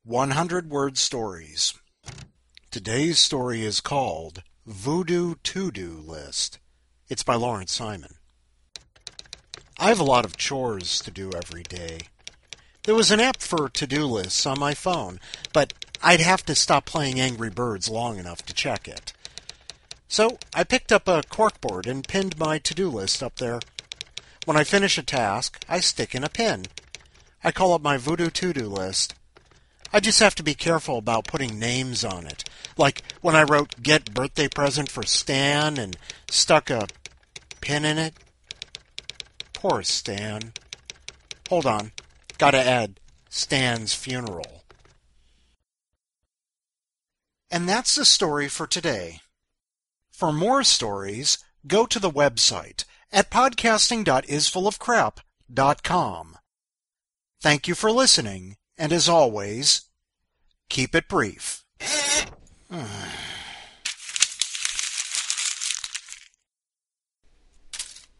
100-word stories. Today's story is called Voodoo To-Do List. It's by Lawrence Simon. I have a lot of chores to do every day. There was an app for to-do lists on my phone, but I'd have to stop playing Angry Birds long enough to check it. So I picked up a corkboard and pinned my to-do list up there. When I finish a task, I stick in a pin. I call it my Voodoo To-Do List. I just have to be careful about putting names on it. Like when I wrote "Get birthday present for Stan" and stuck a pin in it. Poor Stan. Hold on. Gotta add Stan's funeral. And that's the story for today. For more stories, go to the website at podcasting.isfullofcrap.com. Thank you for listening, and as always, keep it brief.